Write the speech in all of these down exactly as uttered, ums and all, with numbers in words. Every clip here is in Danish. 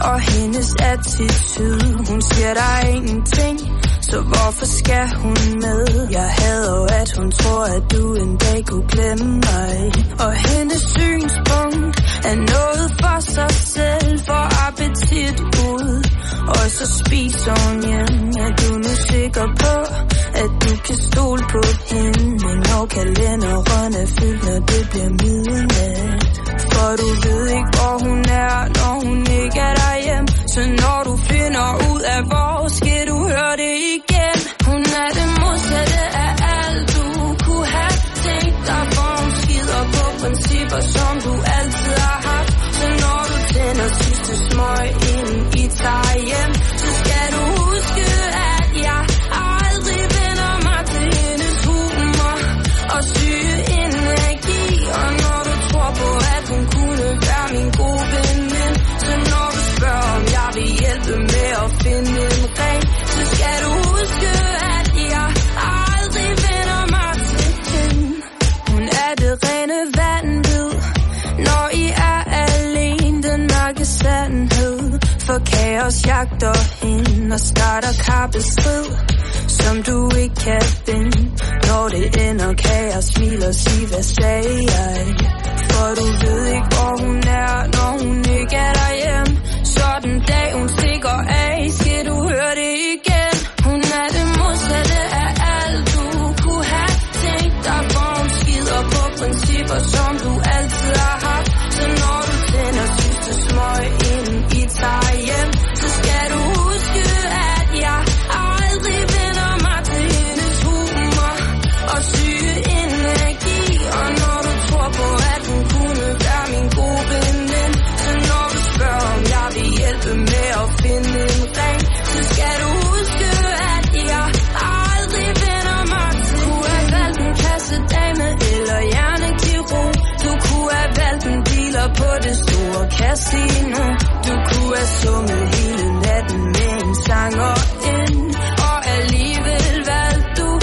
og hendes attitude. Hun siger der er ingenting, så hvorfor skal hun med? Jeg hader jo, at hun tror, at du en dag kunne glemme mig. Og hendes synspunkt er noget for sig selv, for appetit ud. Og så spiser hun hjem. Er du nu sikker på, at du kan stole på hende? Når kalenderen er fyldt, når det bliver midnat. For du ved ikke, hvor hun er, når hun ikke er derhjemme. Så når du finder ud af, hvor skal du høre det igen. Hun er det modsatte af alt, du kunne have tænkt dig. For hun skider på principper, som du altid har haft. Så når du tænder sidste smøg, inden I tager hjem, så skal du huske, at jeg aldrig vender mig til hendes humor og syge energi. Og når du tror på, at hun kunne være min gode veninde, så når du spørger, om jeg vil hjælpe med at finde en ring, så skal du huske, at jeg aldrig vender mig til hende. Hun er det rene vanvid, når I er alene, den mørke sandhed. For kaos jagter hende og starter kappestrid, som du ikke kan vinde. Når det ender, kan jeg smile og sige, hvad sagde jeg? For du ved ikke, hvor hun er, når hun ikke er derhjemme. Så den dag hun stikker af, skal du høre det igen. Hun er det modsatte af alt, du kunne have tænkt dig. For hun skider på principper, som du altid har haft. Så når du tænder sidste smøg, inden I tager hjem, så skal du huske, at jeg aldrig vender mig til hendes humor og syge energi. Og når du tror på, at hun kunne være min gode veninde, så når du spørger, om jeg vil hjælpe med at finde en ring, så skal du huske, at jeg aldrig vender mig til. Du kunne have valgt en kassedame eller hjernekirurg. Du kunne have valgt en dealer på det store casino. Du kunne have sunget hele natten med en sanger ind, og alligevel valgte du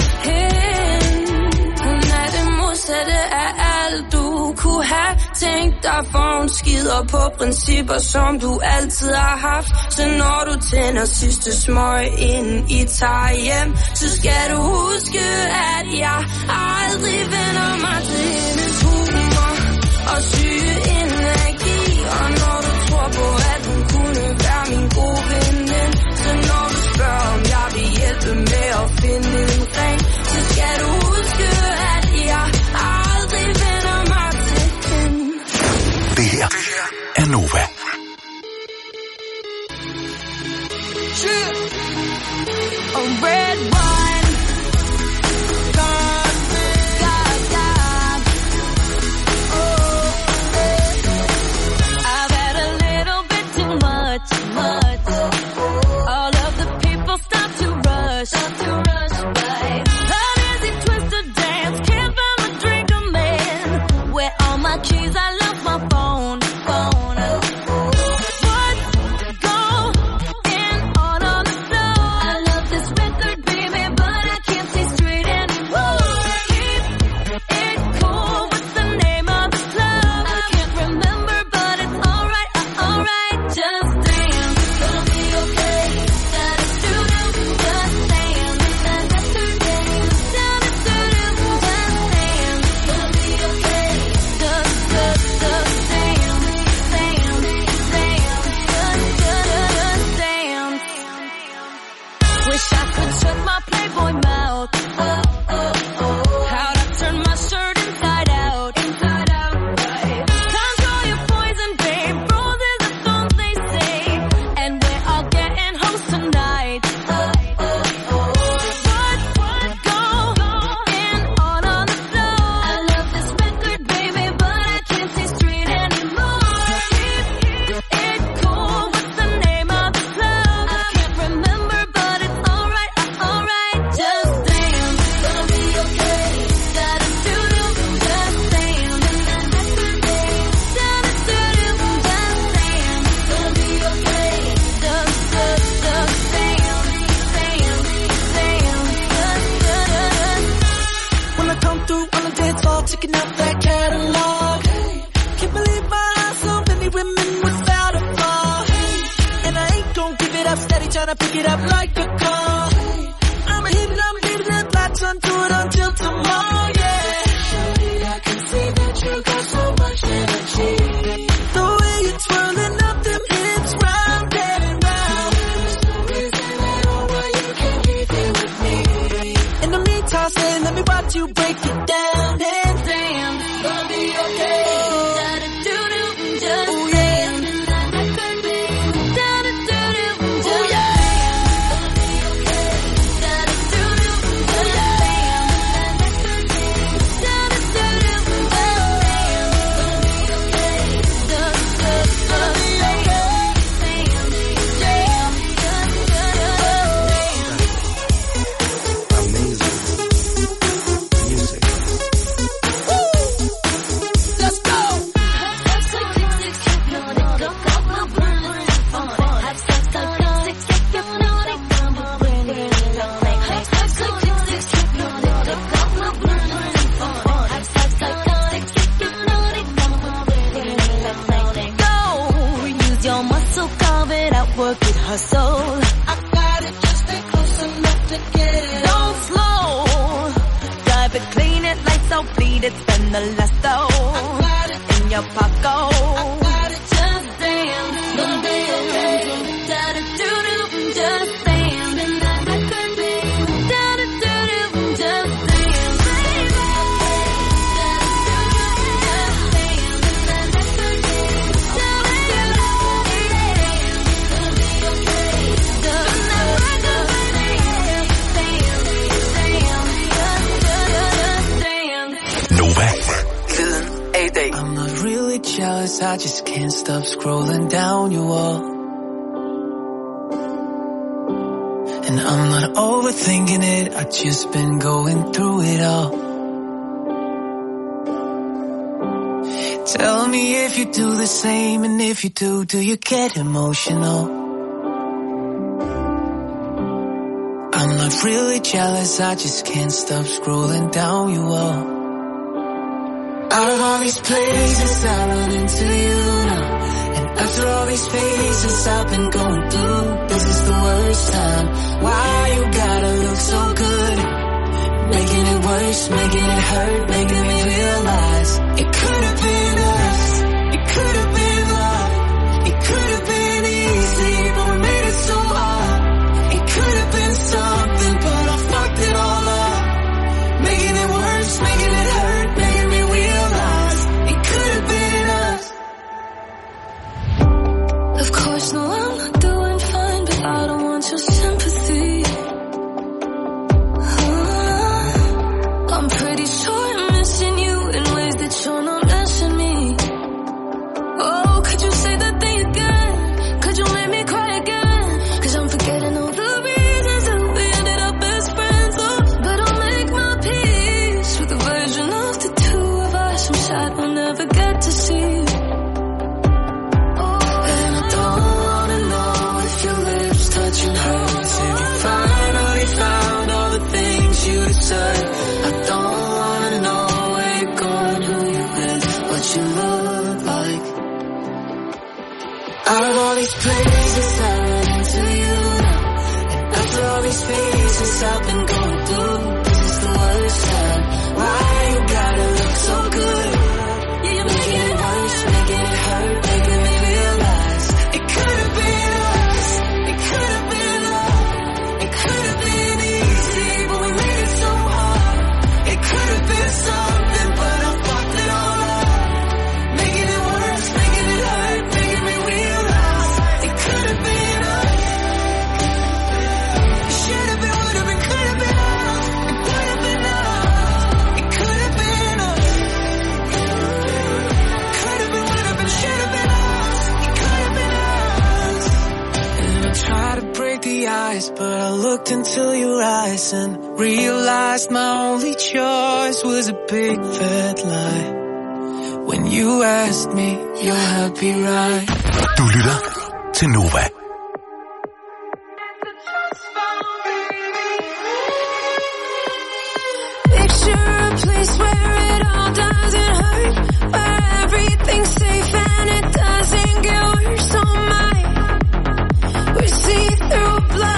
hende. Hun er det modsatte af alt, du kunne have tænkt dig. For hun skider på principper, som du altid har haft. Så når du tænder sidste smøg, inden I tager hjem, så skal du huske, at jeg aldrig vender mig til hendes humor og syge energi. Og når du tror på, at hun kunne være min gode veninde, så når du spørger, om jeg vil hjælpe med at finde en ring, så skal du huske, at jeg aldrig vender mig til hende. Det her er Nova. A red wine, God, God, God. Oh, I've had a little bit too much, much. All of the people stop to rush, stop to rush by. How does it twist to dance? Can't find my drink, a man. Where all my keys? I lost my phone, phone. Checking out that catalog. Can't believe my eyes, so many women without a flaw. gotta pick it up like a call. I'm hitting, I'm hitting it, lights on, do it until tomorrow, yeah. Surely I can see that you got so much energy. The way you're twirling up them hips, round and round. There's no reason at all why you can't be there with me. In the meantime, say, let me watch you break it down. And damn, it's gonna be okay. Work it, hustle. I got it, just stay close enough to get it. Don't slow. Drive it, clean it, lights out, bleed it, spend the last out. I got it in your pocket. I got it, just dance, don't be okay. Da da do do, just dance. And I could be da da do do, just dance, baby. I'm not really jealous, I just can't stop scrolling down your wall. And I'm not overthinking it, I just been going through it all. Tell me if you do the same, and if you do, do you get emotional? I'm not really jealous, I just can't stop scrolling down your wall. Out of all these places I run into you now. And after all these phases I've been going through, this is the worst time. Why you gotta look so good? Making it worse, making it hurt, making me realize it could have been us, it could have been love, it could have been easy, but we made it so hard. It could have been something, but I fucked it all up. Making it worse, making it hurt, making me realize it could have been us. Of course, no, I'm not doing fine, but I don't want your sympathy. uh, I'm pretty sure I'm missing you in ways that you're not missing me. Oh, could you say that thing again? Could you make me cry again? Cause I'm forgetting all the reasons that we ended up as friends. Oh, but I'll make my peace with a version of the two of us I'm sad we'll never get to see. And I don't wanna know if your lips touching hers, if you finally found all the things you deserve. I don't wanna know where you're going, who you're with, what you look like. Out of all these places I run into you now. And after all these phases I've been going through, this is the worst time. Why you gotta look so good? Yeah, you're making it worse, making it hurt, making me realize it could have been us, it could have been love, it could have been easy, but we made it so hard. It could have been something, but I fucked it all up. Making it worse, making it hurt, making me realize it could have been us. It should have been, would have been, could have been us. It would have been us. It could have been us. Could have been, would have been, should have been us. It could have been us. And I tried to break the ice, but I looked into your eyes and realized my only choice was a big fat lie. When you asked me, you're happy, right? Du lytter til Nova. Picture a place where it all doesn't hurt, where everything's safe and it doesn't get worse. Oh my, we see through blood.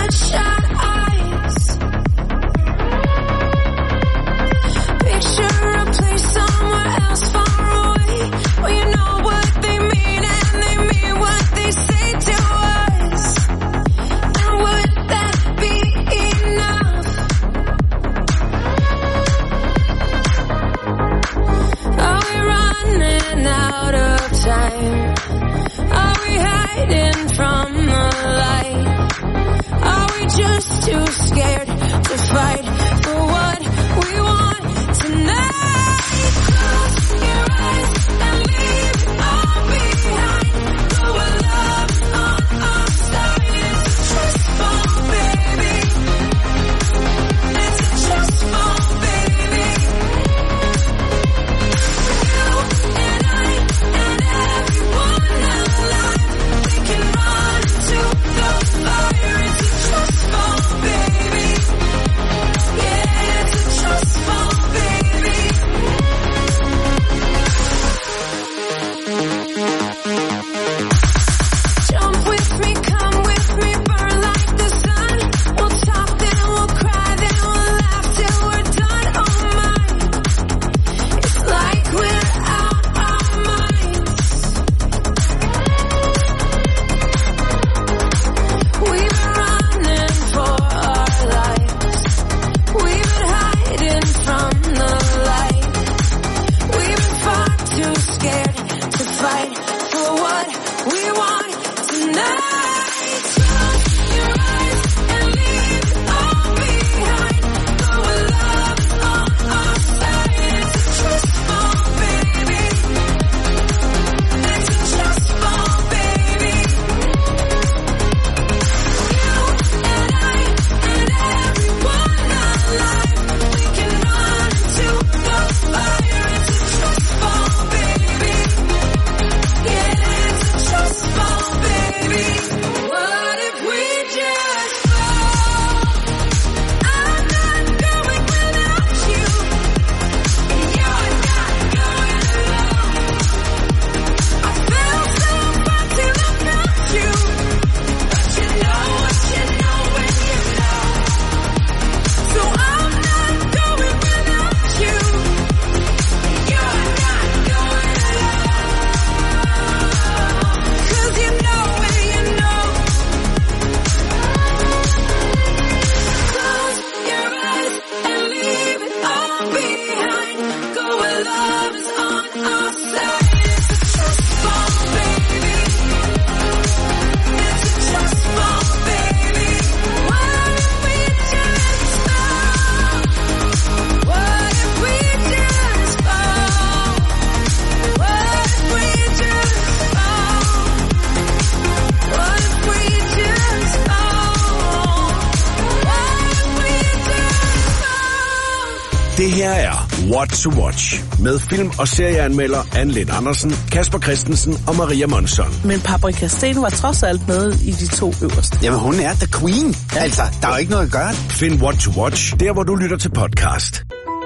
Det her er What to Watch med film- og serieanmelder Anne Lind Andersen, Kasper Christensen og Maria Monsson. Men Paprika Steen var trods alt med i de to øverste. Jamen hun er the queen. Ja. Altså, der er jo ikke noget at gøre. Find What to Watch der, hvor du lytter til podcast.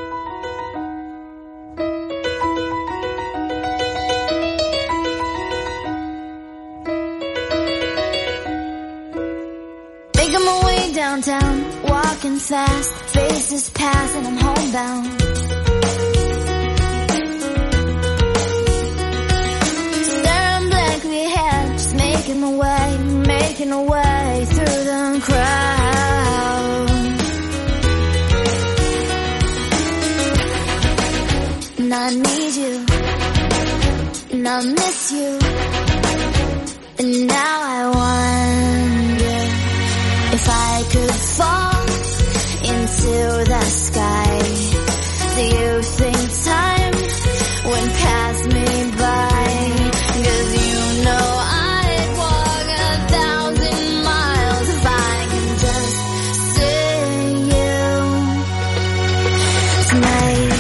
Making my way downtown, walking fast, faces pass and I'm homebound. Staring blankly ahead, just making my way, making my way through the crowd. And I need you, and I miss you, and now I wonder if I could fall into the sky. Do you think time would pass me by? 'Cause you know I'd walk a thousand miles if I can just see you tonight.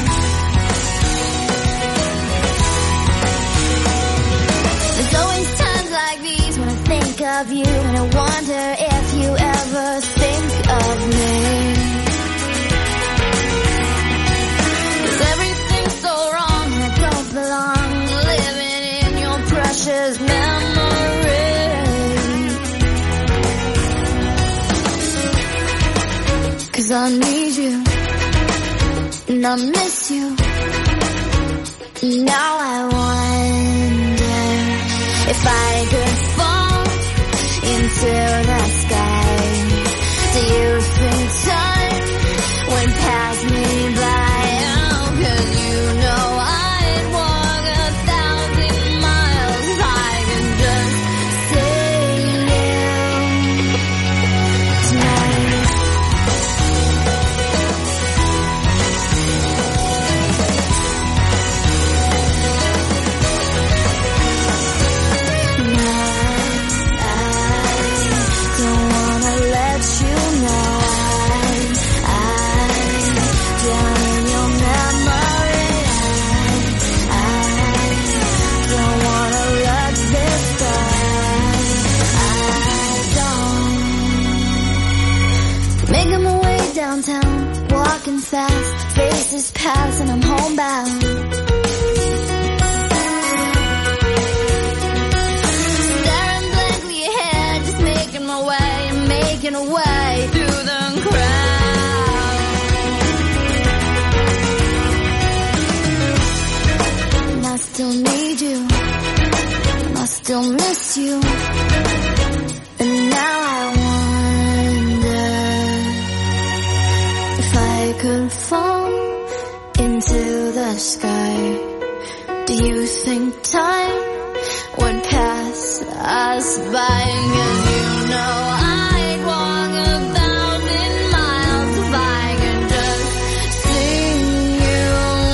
There's always times like these when I think of you, and I wonder if you ever think of me. 'Cause everything's so wrong and I don't belong, living in your precious memory. 'Cause I need you and I miss you. Now I wonder if I could fall into the sky. Do you think time would pass me by? Oh, 'cause you know I'd walk a thousand miles if I could just see you tonight. Making my way downtown, walking fast, faces pass and I'm homebound. Staring blankly ahead, just making my way, making a way through the crowd. And I still need you, and I still miss you, and now I wonder if I could fall into the sky. Do you think time would pass us by? 'Cause you know I'd walk a thousand miles if I could just see you.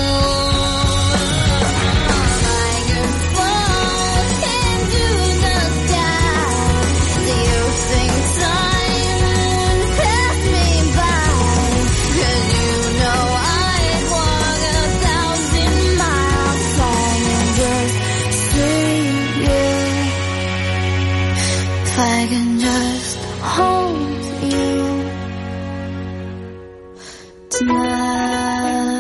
If I could fall into the sky, do you think time would pass me by? 'Cause you know I'd walk a thousand miles if I can just see you. If I can just hold you tonight.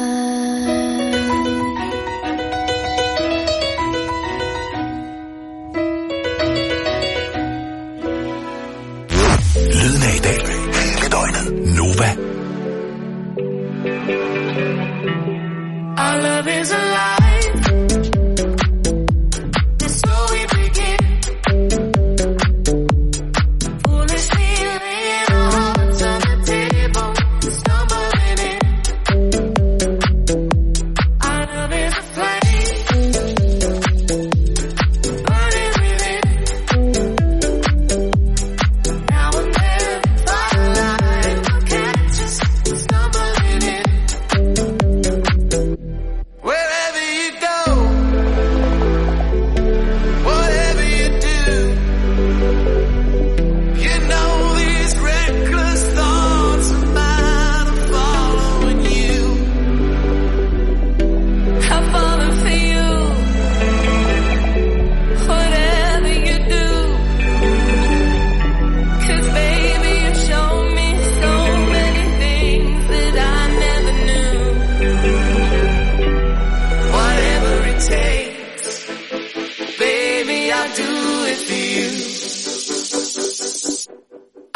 Lyden af i dag. Hele døgnet. Nova. Our love is alive. And so we begin. Foolishly laying our hearts on the table, stumbling in. Our love is a flame, burning within. Now and then, fire.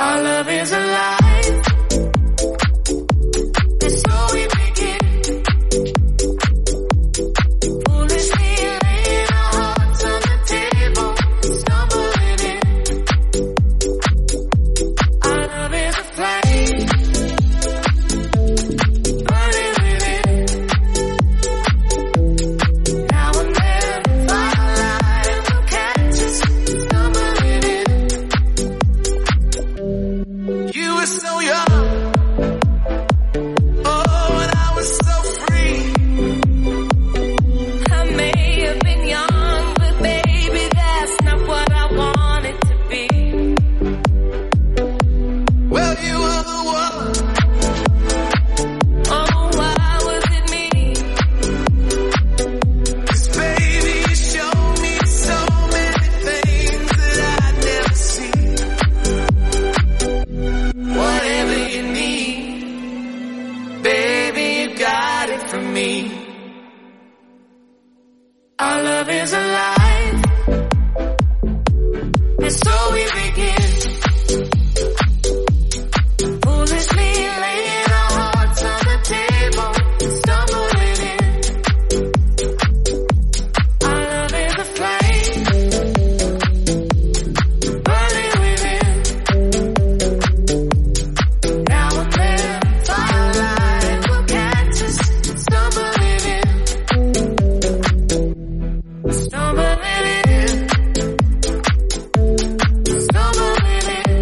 Our love is alive. And so we begin. Foolishly laying our hearts on the table, stumbling in. Our love is a flame, burning within. Now and then, firelight will catch us stumbling in. You were so young, oh, and I was so free. I may have been young, but baby, that's not what I wanted to be. Well, you were the one. Oh, why was it me? 'Cause baby, you showed me so many things that I'd never seen. Whatever you need, baby, you got it from me. Our love is alive, and so we begin. Foolishly laying our hearts on the table, stumbling in. Our love is a flame, burning within. Now and then, firelight will catch us stumbling in. Stumbling in. Stumbling in.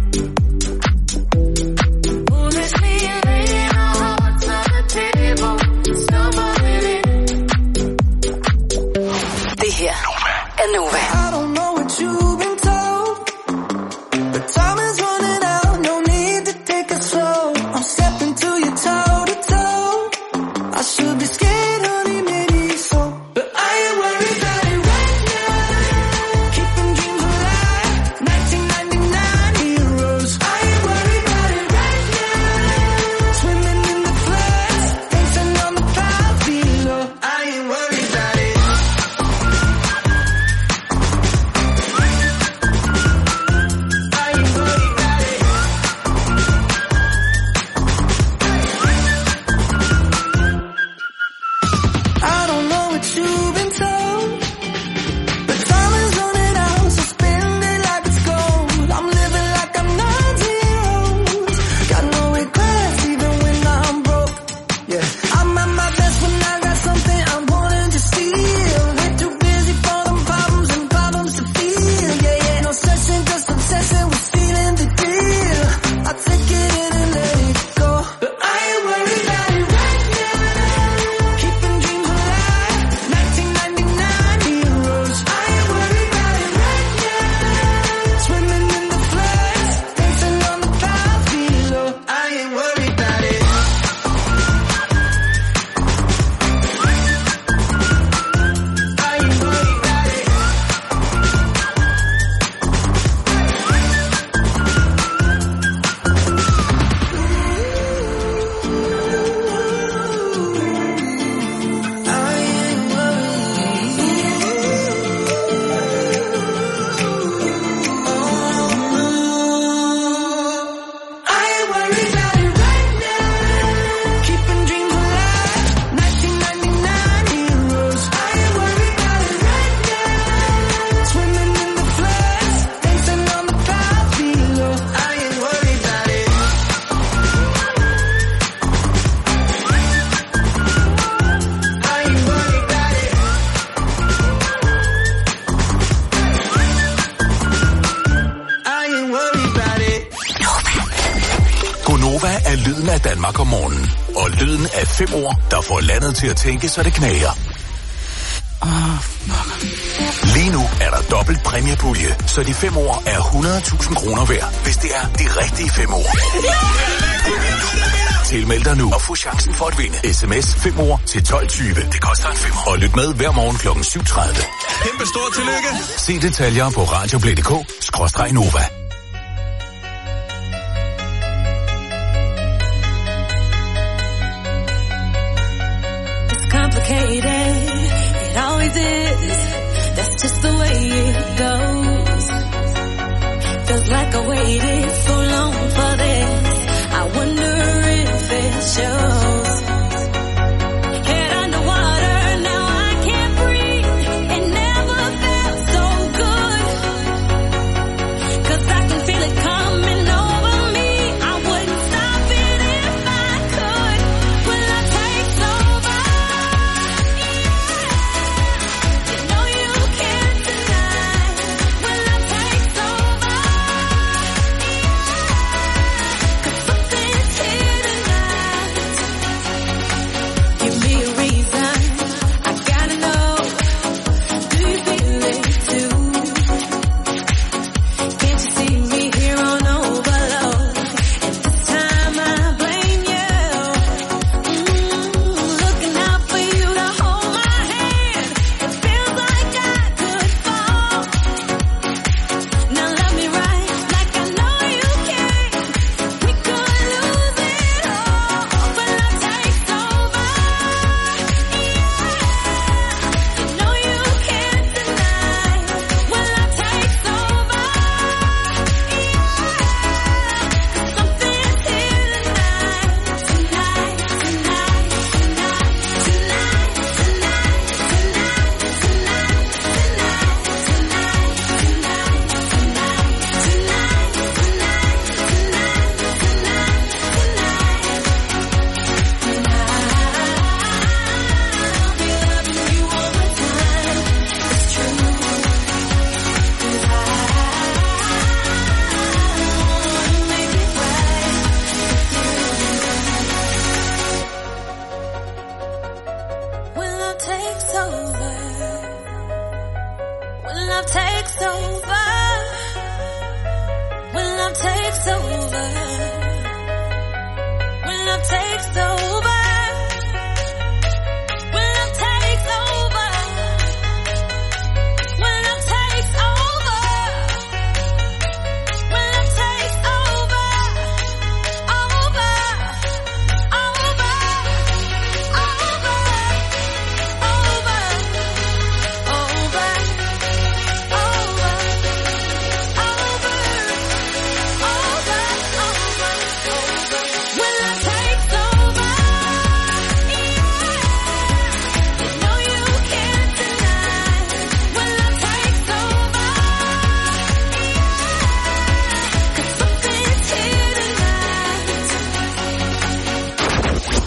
Foolishly laying our hearts on the table, stumbling in. Det her er Nova. I don't know what you've been told, but time is running out, no need to take it slow. I'm stepping to you toe to toe. I should be scared, honey, maybe so, but I ain't worried about it right now. Keeping dreams alive, nineteen ninety-nine heroes. I ain't worried about it right now. Swimming in the floods, dancing on the clouds below. I ain't worried about it. I ain't worried about it. I don't know what you've been told, but time is running out, so spend it like it's gold. I'm living like I'm nineteen. Got no regrets even when I'm broke. Yeah, I'm at my best when I got something I'm wanting to steal. We're too busy for them problems and problems to feel. Yeah, yeah, no stressing, just obsessing with feeling the deal. I take it in and let it go, but I ain't worried about it right now. Keeping dreams alive, nineteen ninety-nine heroes. I ain't worried about it right now. Swimming in the floods, dancing on the clouds below. I ain't worried about it. I ain't worried about it. I ain't I ain't worried about it right now. Keeping dreams alive, nineteen ninety-nine heroes. I ain't worried about it right now. Swimming in the floods, dancing on the clouds below. I ain't worried about it. I ain't worried about it. I ain't worried about it. Gonova er lyden af Danmark om morgenen. Og lyden af fem ord, der får landet til at tænke, så det knager. Lige nu er der dobbelt præmiepulje, så de fem ord er hundrede tusind kroner værd, hvis det er de rigtige fem ord. Tilmeld dig nu og få chancen for at vinde. Sms fem ord til tolv tyve. Det koster en femmer. Og lyt med hver morgen klokken syv tredive. Kæmpe stort tillykke. Se detaljer på radioplay punktum d k skråstreg Nova. complicated. It always is. That's just the way it goes. Feels like I waited so long.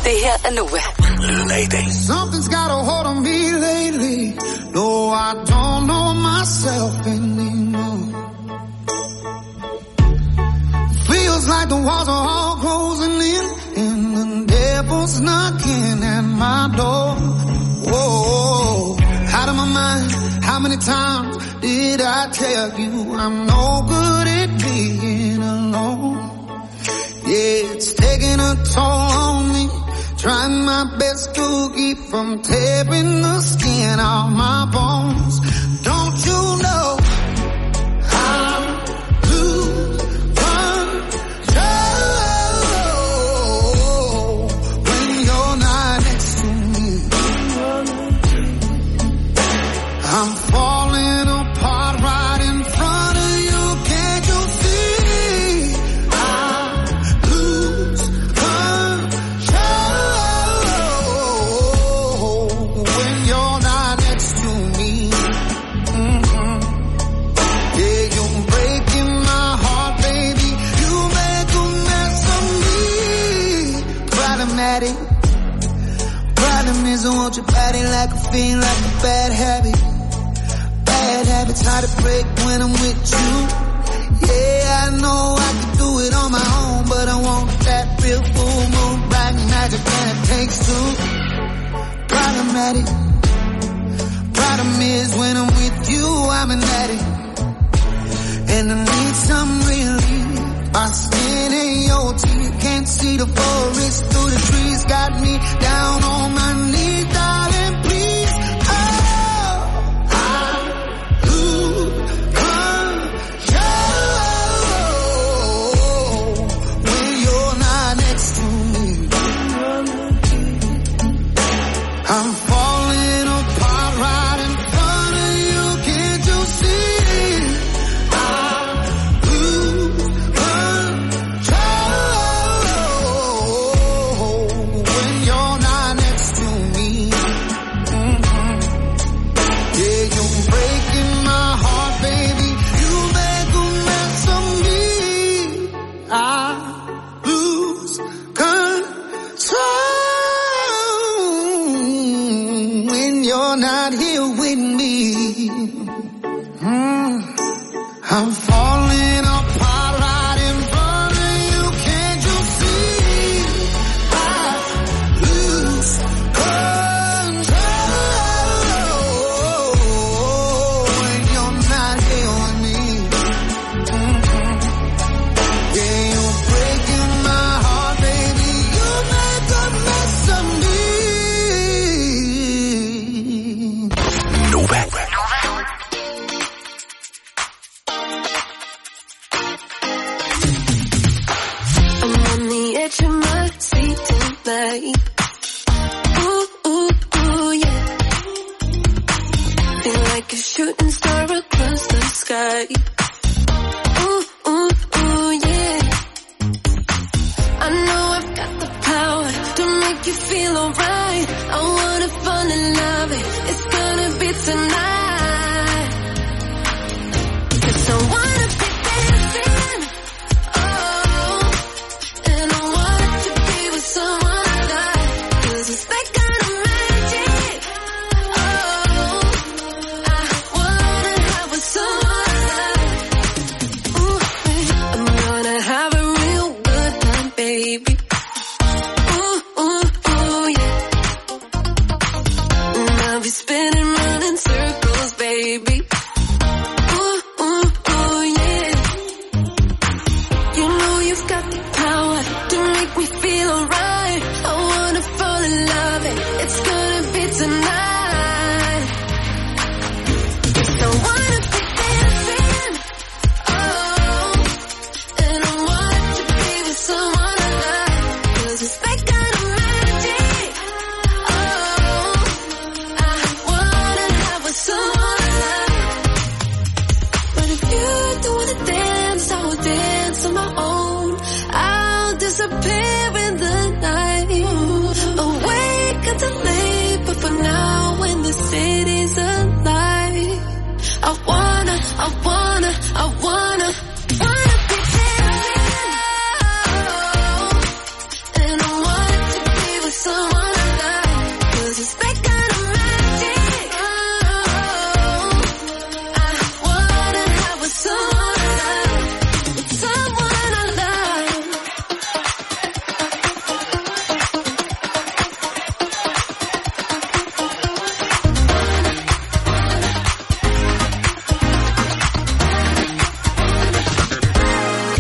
Det her er Nova. Lyden af i dag. Something's got a hold on me lately. No, I don't know myself anymore. Feels like the walls are all closing in, and the devil's knocking at my door. Whoa, out of my mind. How many times did I tell you I'm no good at being alone? Yeah, it's taking a toll on me. Trying my best to keep from tearing the skin off my bones. Don't you know I'm lose control when you're not next to me? I'm falling apart right in front of you. Can't you see? I lose control when you're not next to me. Mm-hmm. Yeah, you're breaking my heart, baby. You make a mess of me. Problematic. Problem is I want your body like a fiend, like a bad habit. Bad habits hard to break when I'm with you. Yeah, I know I can do it on my own, but I want that real full moon, black magic, and it takes two. Problematic. Problem is when I'm with you, I'm an addict, and I need some relief. My skin ain't your teeth, can't see the forest through the trees. Got me down on my knees, darling, please. Oh, I lose control when you're not next to me. I'm falling apart right in front of you. Can't you see? I lose control when you're not next to me. Mm-hmm. Yeah, you're breaking my heart, baby. You make a mess of me. I lose control when you're not here with me. Mm. I'm falling apart right in front of you. Can't you see? I lose control when you're not here with me. Mm-hmm. Yeah, you're breaking my heart, baby. You make a mess of me. Nova. I'm on the edge of my seat tonight. Ooh, ooh, ooh, yeah. Feel like a shooting star across the sky. Ooh, ooh, ooh, yeah. I know I've got the power to make you feel alright. I wanna fall in love, it's gonna be tonight. 'Cause I wanna be dancing, oh, and I want to be with someone I like. 'Cause it's that kind of magic, oh, I wanna have with someone I like. Ooh, I'm gonna have a real good time, baby. Ooh, ooh, ooh, yeah. And I'll be spinning round in circles, baby. Ooh, ooh, ooh, yeah. You know you've got the power to make me feel alright. I wanna fall in love, and it's gonna be tonight. 'Cause I wanna be dancing, oh, and I want to be with someone I like. 'Cause it's that kind of magic, oh, I wanna have with someone I like. But if you don't wanna dance, I will dance on my own. I'll disappear in the night, awake until late. But for now, when the city's alive, I wanna, I wanna, I wanna, wanna be dancing, oh, and I want to be with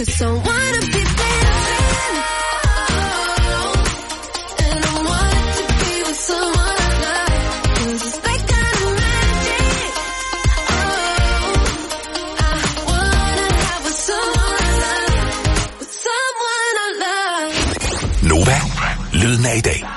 with someone to be dancing. And I want to be with someone I like. 'Cause it's that kind of magic. Oh, I wanna have with someone I love. With someone I love. Nova, lyden af i dag.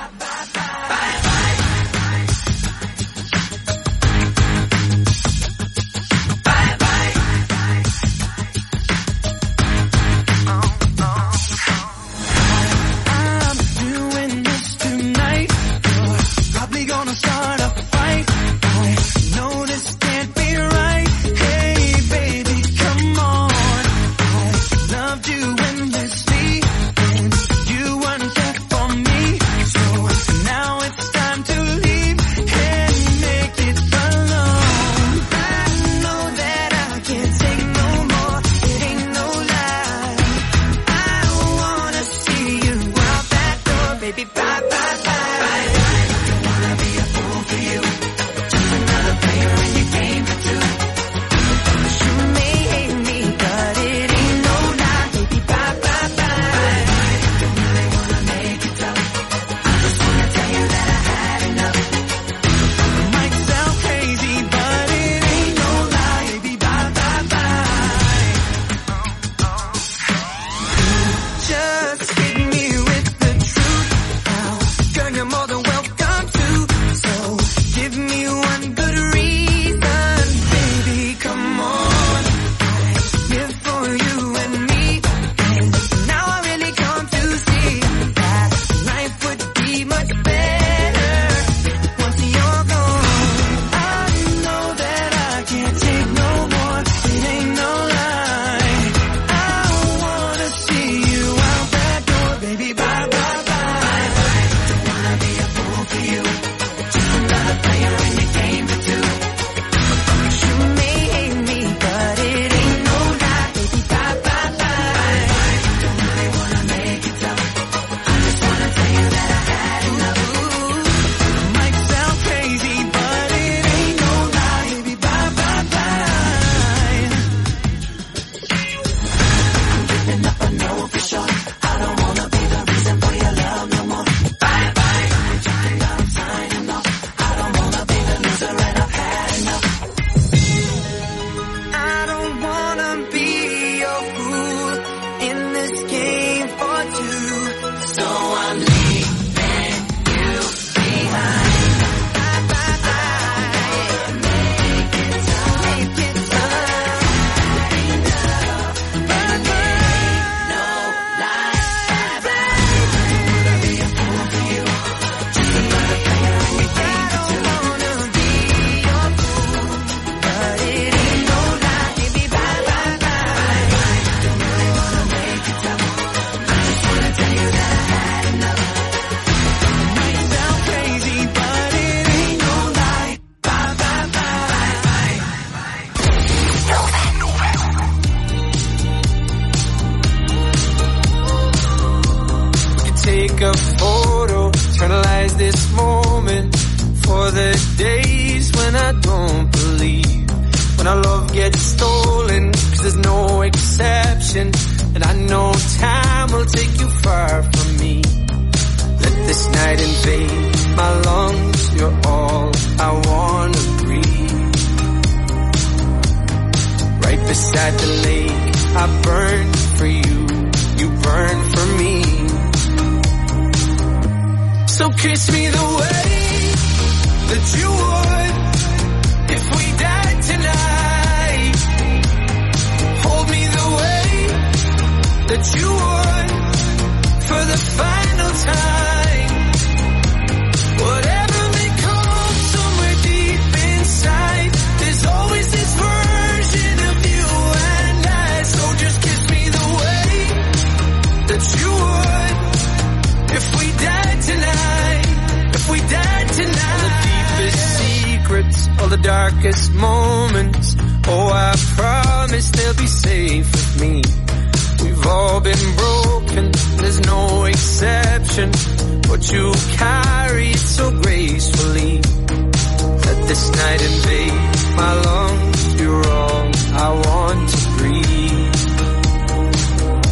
My lungs, you're all I want to breathe.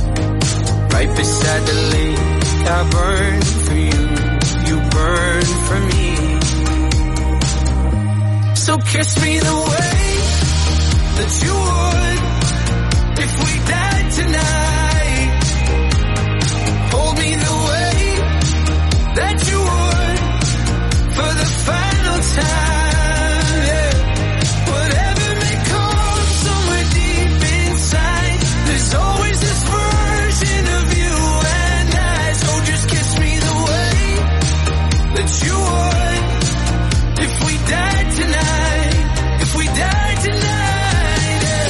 beside the lake. I burn for you, you burn for me. So kiss me the way that you would if we died tonight. Hold me the way that you would for the final time, yeah. Whatever may come somewhere deep inside, there's always this version of you and I. So just kiss me the way that you would if we died tonight, if we died tonight, yeah.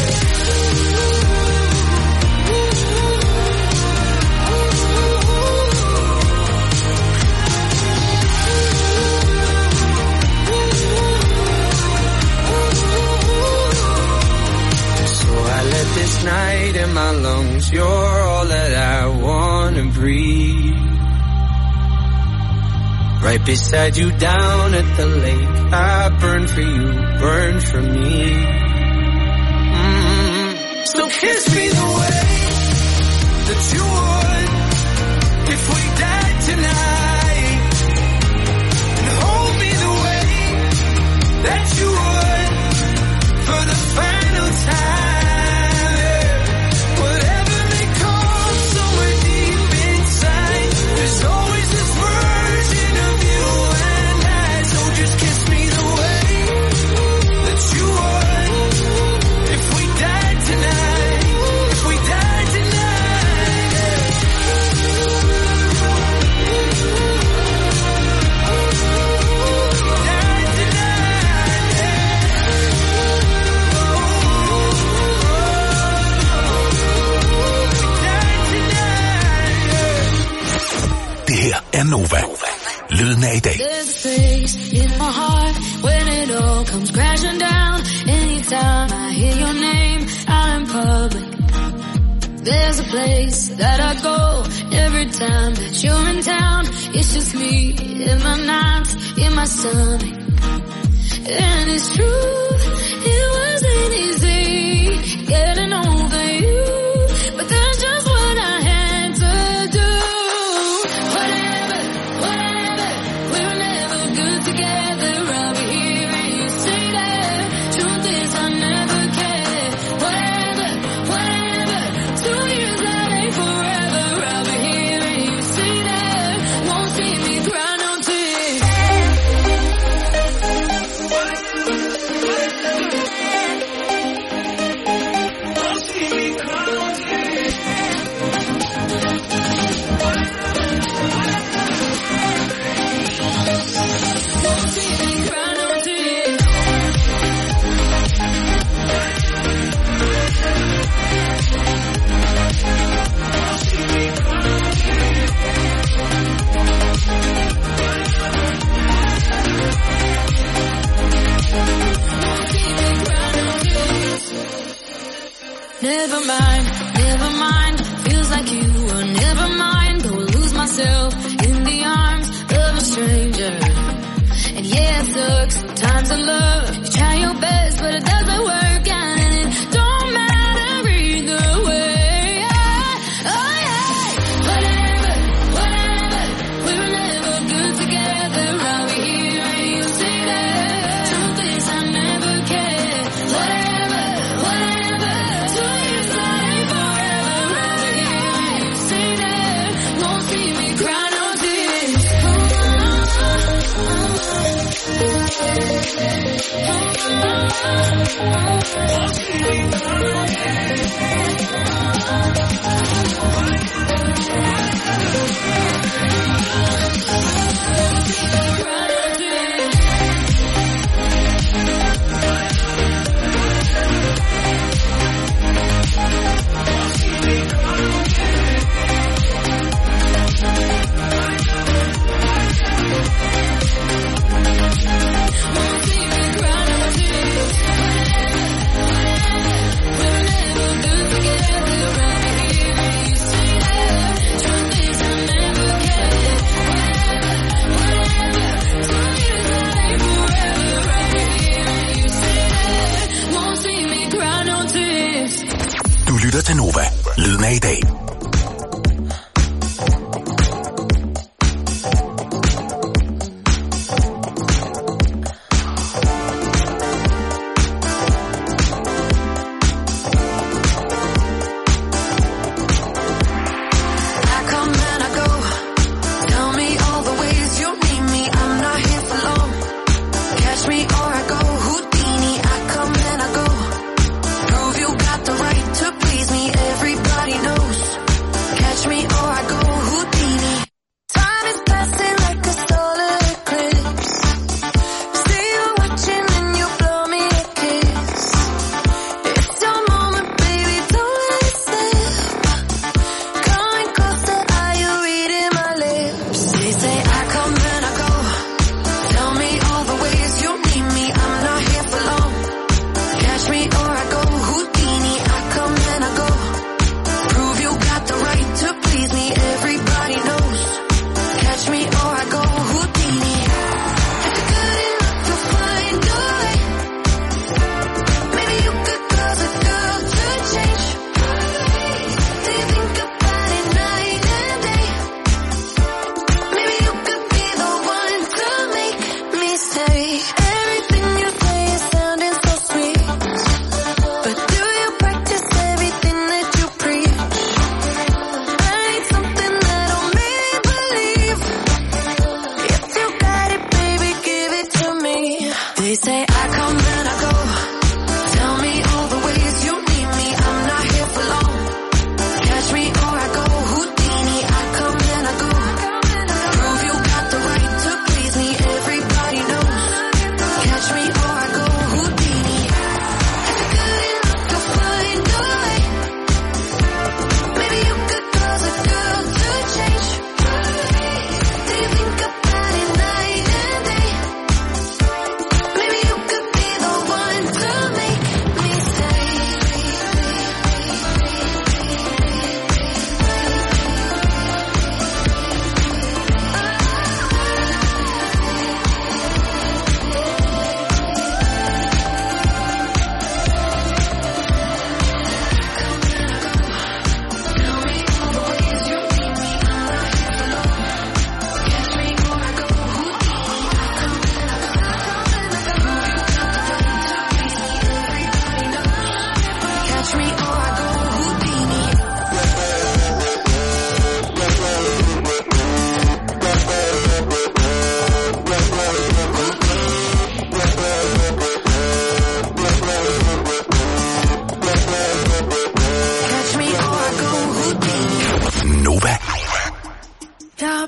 So I let this night in my lungs, you're all that I wanna breathe. Right beside you down at the lake, I burn for you, burn for me. Mm-hmm. So kiss me the way that you would if we died tonight, and hold me the way that you would for the final time, yeah. Whatever may come somewhere deep inside, there's always this version of you and I. So just kiss me the way that you would if we died tonight, if we died tonight, yeah. Died tonight, yeah. Det her er Nova. Lyden af i dag. There's a place in my heart when it all comes crashing down. Anytime I hear your name out in public, there's a place that I go every time that you're in town. It's just me in my nights, in my stomach. And it's true, it wasn't easy getting over you, but that's just what I had to do. Whatever, whatever, we were never good together. I'll be here and you say that. Truth is I never cared. Whatever, whatever, two years that ain't forever. I'll be here and you say that. Won't see me cry no tears. Won't see me cry no tears. Never mind, never mind. Feels like you were never mind. Go lose myself in the arms of a stranger. And yeah, it sucks. Times of love. You try your best, but it doesn't work out, and it don't matter either way. Oh yeah, whatever, whatever. We were never good together. I'll be here and you say that. Truth is I never cared. Whatever, whatever. Two years that ain't forever. I'll be here and you say that. Won't see me cry no tears. We're never good together.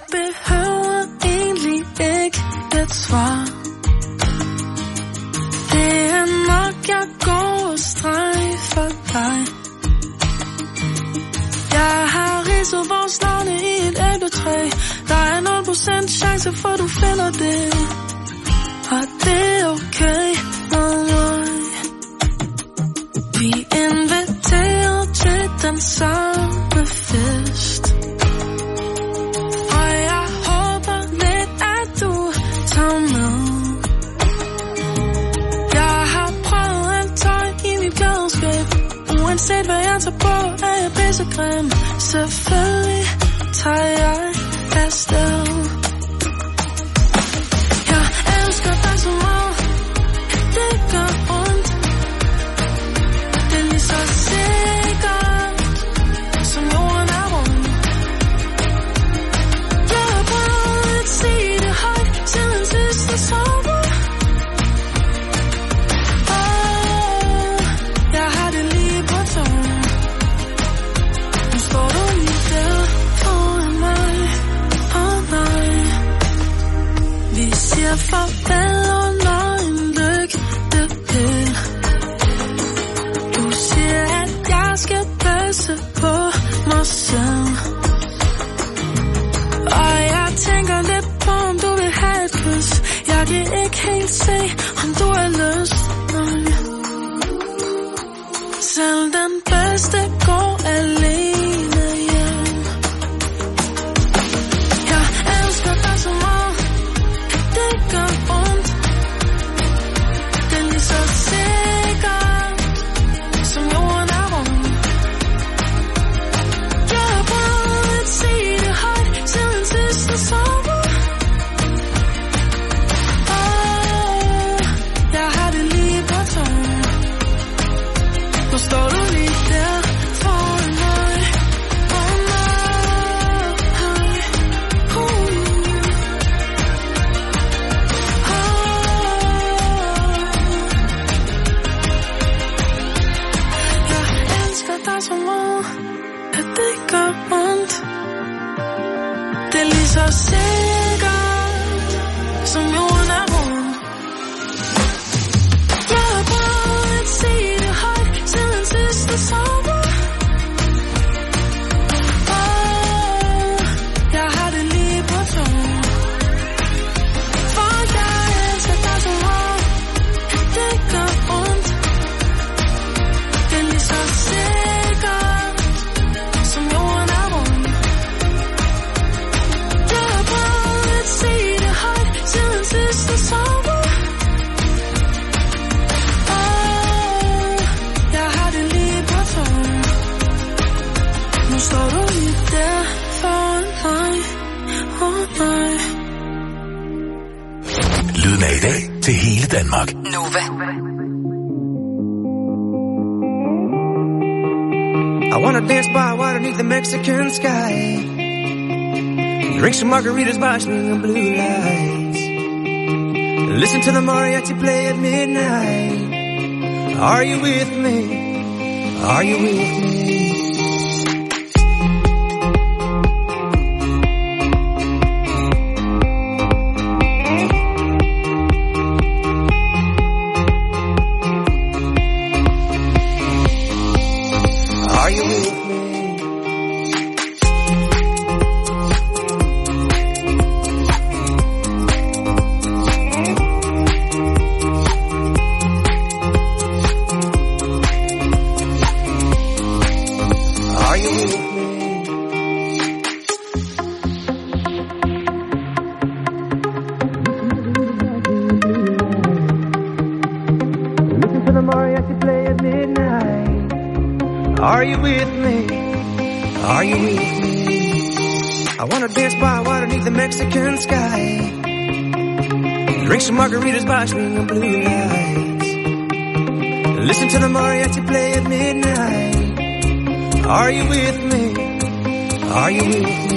behøver egentlig ikke et svar. Det er nok, jeg går og streg for dig. Jeg har ridset vores navne i et æbletræ. Der er nul procent chance for, du finder det. Og det er okay med mig. Vi inviterer til den samme fest. Og jeg håber lidt, at du tager med. Jeg har prøvet alt tøj i mit klædeskab. Uanset hvad jeg tager på, er jeg pissegrim. Selvfølgelig tager jeg afsted. Jeg elsker dig så meget, det gør ondt. Det er lige så sikkert, som jorden er rund. Jeg har prøvet at sige det højt, siden sidste sommer. Åh, jeg har det lige på tungen. Nu står du lige der foran mig, og mig. Vi siger farvel under en lygtepæl. Du siger, at jeg skal passe på mig selv. Og jeg tænker lidt på, om du vil have et kys. Jeg kan ikke helt se, om du har lyst. Nej. Selv den bedste går alene hjem. Jeg elsker dig så meget, det gør ondt. Det er lige så sikkert, som jorden er rund. Jeg har prøvet at sige det højt, siden sidste sommer. Åh, jeg har det lige på tungen. Nu står du lige der foran mig, og mig. Uh. Jeg elsker dig så meget, at det gør ondt. Det er lige så sikkert, som jorden er rund. Jeg har prøvet at sige det højt, siden sidste sommer. Åh, jeg har det lige på tungen. For jeg elsker dig så meget, at det gør ondt. Det er lige så sikkert, som jorden er rund. Jeg har prøvet at sige det højt, siden sidste sommer. Åh, jeg har det lige på tungen. Nu står du lige der foran mig, og mig. Lyden af i dag til hele Danmark. Nova. I wanna dance by water beneath the Mexican sky. Drink some margaritas by swinging blue lights. Listen to the mariachi play at midnight. Are you with me? Are you with me? Are you with me? Are you with me? Listen to the mariachi play at midnight. Are you with me? Are you with me? I wanna dance by water beneath the Mexican sky. Drink some margaritas by swinging blue lights. Listen to the mariachi play at midnight. Are you with me? Are you with me?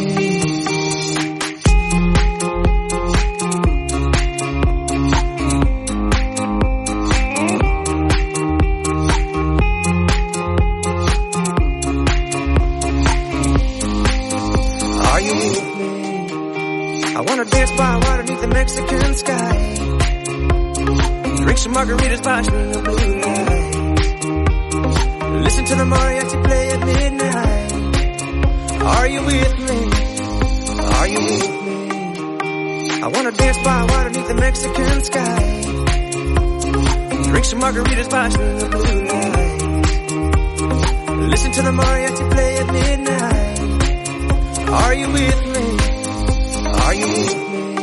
Are you with me? wanna dance by water beneath the Mexican sky. Drink some margaritas by the blue light. Listen to the mariachi play at midnight. Are you with me? Are you with me? I wanna dance by water beneath the Mexican sky. Drink some margaritas by the blue light. Listen to the mariachi play at midnight. Are you with me? Are you with me?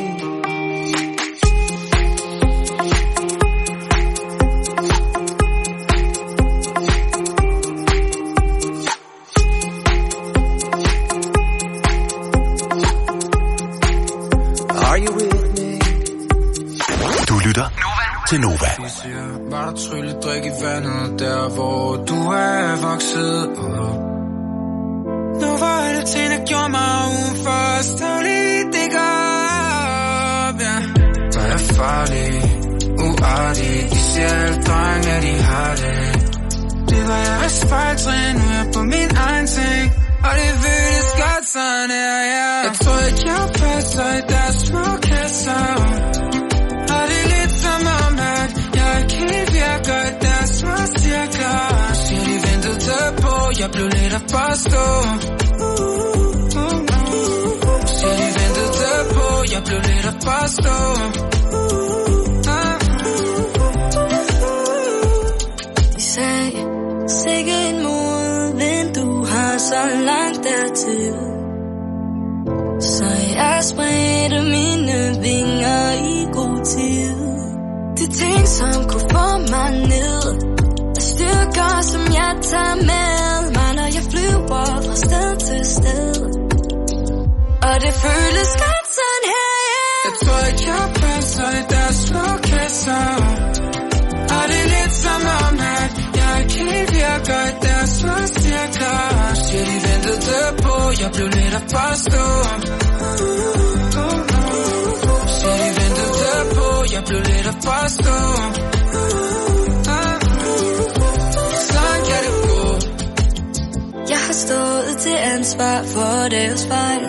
Til Nova. De siger, var der trylledrik i vandet, der hvor du er vokset op. Nu var alle ting, der gjorde mig udenfor, stadig det går op, ja. Der er farlig, uartig, de siger alle drenge, at de har det. Det var jeg ved spejltrin, nu er jeg på min egen ting, og det føles godt sådan her, ja. Jeg tror ikke, jeg passer i deres små kasser. Og det er lidt som om, at jeg ikke helt virker i deres små cirkler. Siger de ventede på, jeg blev lidt at forstå. Siger de ventede på, jeg blev lidt at forstå. De sagde, sikke en modvind, du har så langt dertil. Så jeg spredte mine vinger i god tid. De ting, som kunne få mig ned, er styrker, som jeg tager med mig, når jeg flyver fra sted til sted. Og det føles godt sådan her, yeah. Jeg tror ikke, jeg passer i deres små kasser. Og det er lidt som om, at jeg ikke helt virker i deres små cirkler. Siger de ventede på, jeg blev lidt at forstå. Siger de ventede på, jeg blev lidt at forstå. Sådan kan det gå. Jeg har stået til ansvar for deres fejl,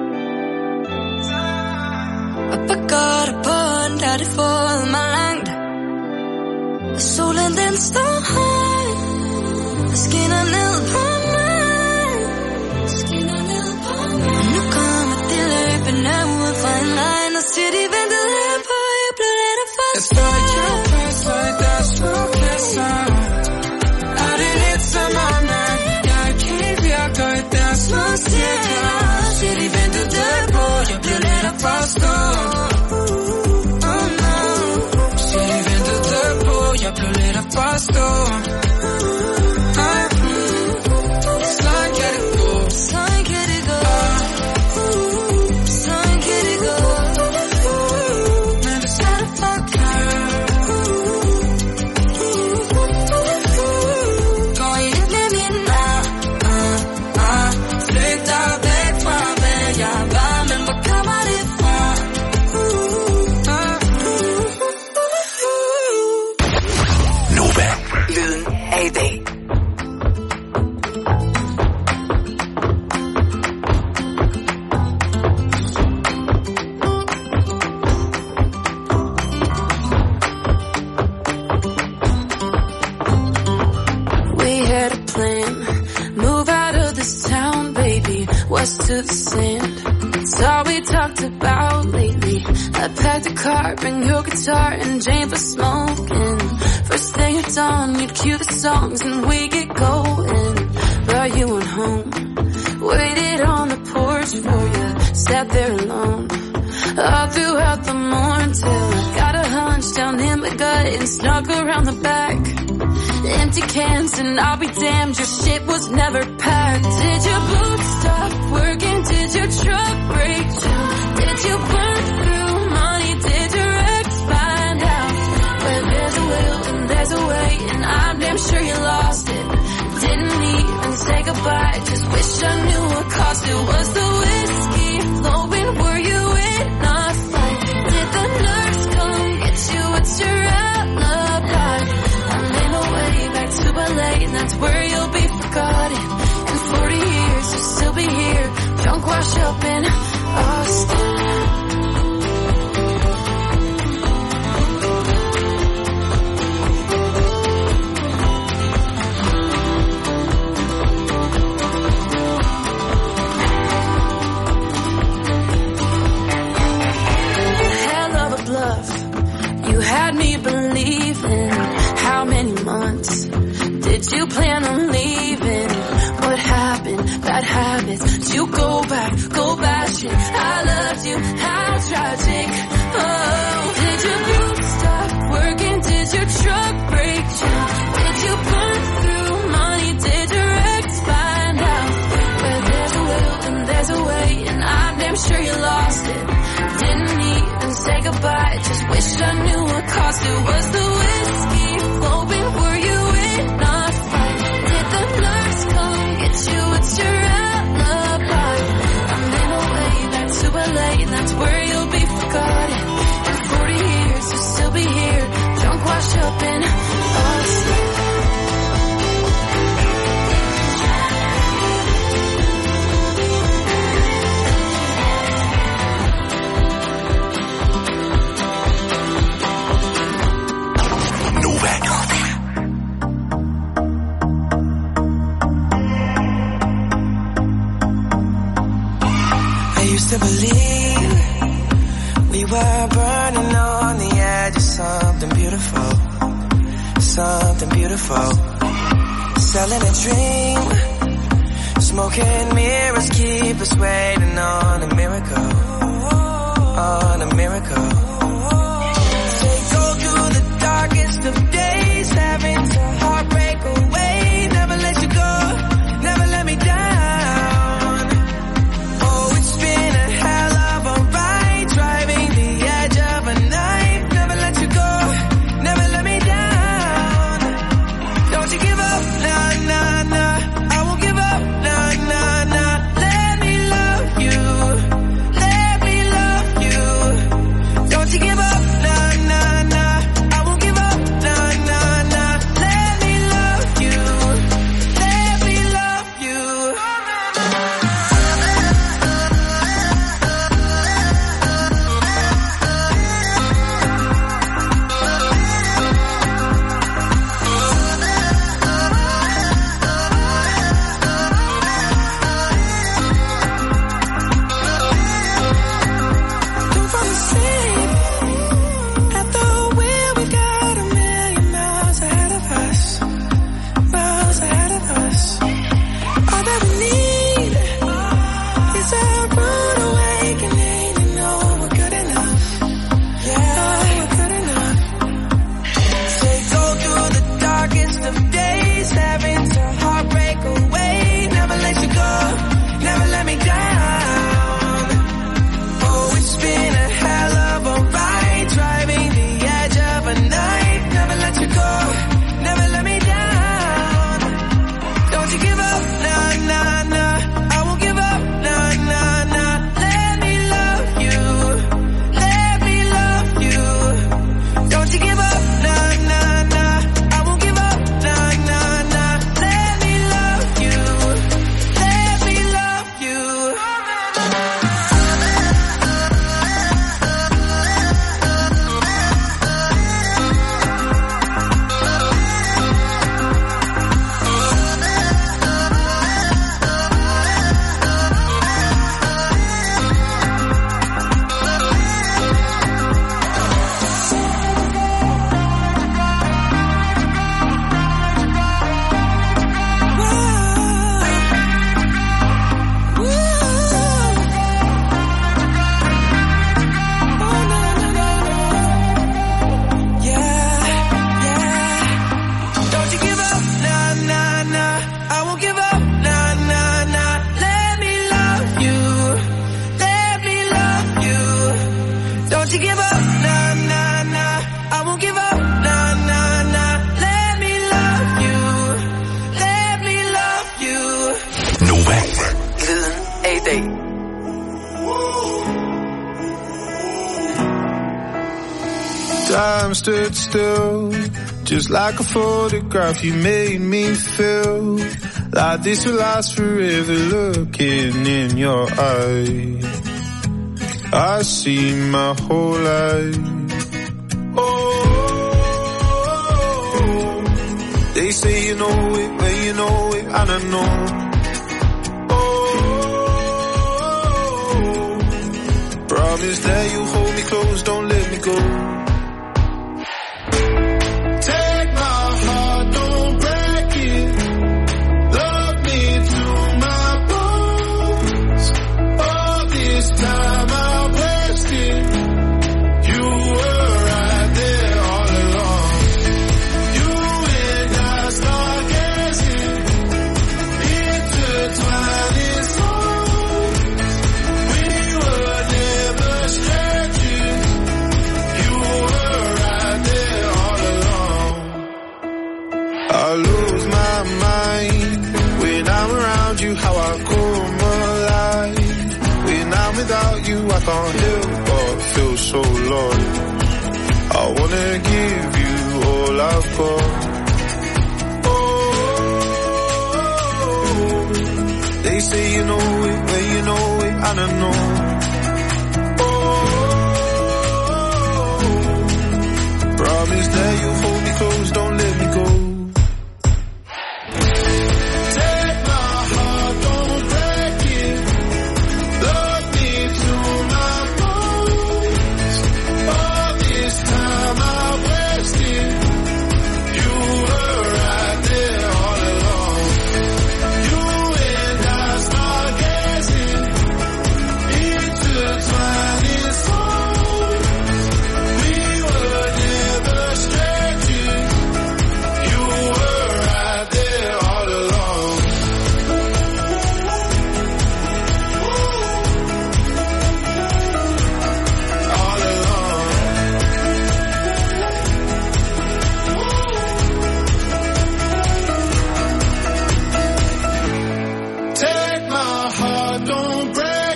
og på godt og på ondt har det fået mig langt. Og solen den står højt og skinner ned på mig, skinner ned på mig. Og nu kommer de løbende ud fra en regn og siger de ventede på, jeg blev lidt af forstå. Jeg står ikke, jeg passer i deres små kasser. Og det er lidt som om, at jeg ikke helt virker i deres små cirkler. Siger de ventede på, jeg blev lidt at forstå. Jeg blev lidt at forstå. Sådan kan det gå. Sådan kan det gå. Sådan kan det gå. Men det er det forklart. Går ind med min mad, uh, uh. Flygter væk fra hvad jeg var, men hvor kommer det fra? Lyden af i dag. We had a plan, move out of this town, baby, west to the sand. It's all we talked about lately. I packed a car, bring your guitar and Jane for smoking. First thing at dawn, you'd cue the songs and we get going. Brought you on home, waited on the porch for you, sat there alone all throughout the morning till I got a hunch down in my gut and snuck around the back. Empty cans and I'll be damned, your shit was never packed. Did your boots stop working? Did your truck break down? Did you burn through money? Did your ex find out? Where there's a will and there's a way, and I'm damn sure you lost it. Didn't even say goodbye, just wish I knew what cost it. Was the whiskey flowing? Were you in a fight? Did the nurse come get you? What's your alibi? I made my way back to L A, and that's where you'll be forgotten. In forty years you'll still be here, drunk, wash up in Austin. days. Did you go back, go back shit? I loved you, how tragic. Oh, did your group stop working? Did your truck break down? Did you burn through money? Did your ex find out? But there's a will and there's a way, and I'm damn sure you lost it. Didn't even say goodbye, just wish I knew what cost it. Was the whiskey flowing? Were you in a fight? Did the nurse come get you? What's your alibi? I'm in a way that's super late, and that's where you'll be forgotten. In forty years you'll still be here, drunk, washed up in us. To believe we were burning on the edge of something beautiful, something beautiful. Selling a dream, smoking mirrors keep us waiting on a miracle, on a miracle. They go through the darkest of days, having to heartbreak away. Never let you go, never let me down. Time stood still, just like a photograph. You made me feel like this will last forever. Looking in your eyes, I see my whole life. Oh, they say you know it, well you know it, and I know. Oh, promise that you hold me close, don't let me go. Take my heart, don't break it. Love me to my bones. I can't help but feel so lost. I wanna give you all I've got. Oh, they say you know it, when you know it, I don't know. Oh, promise that you